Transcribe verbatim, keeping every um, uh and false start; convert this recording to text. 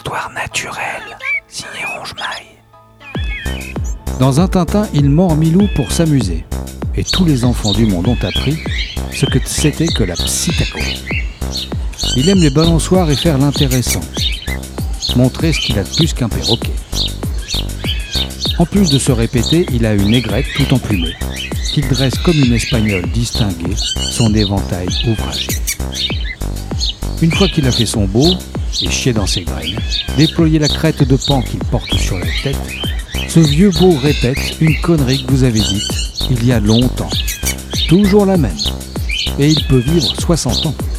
Histoire naturelle, signé Ronge-Maille. Dans un Tintin, il mord Milou pour s'amuser. Et tous les enfants du monde ont appris ce que c'était que la psittacose. Il aime les balançoires et faire l'intéressant. Montrer ce qu'il a de plus qu'un perroquet. En plus de se répéter, il a une aigrette tout emplumée, qu'il dresse comme une espagnole distinguée, son éventail ouvragé. Une fois qu'il a fait son beau, et chié dans ses graines, déployé la crête de pan qu'il porte sur la tête, ce vieux beau répète une connerie que vous avez dite il y a longtemps. Toujours la même. Et il peut vivre soixante ans.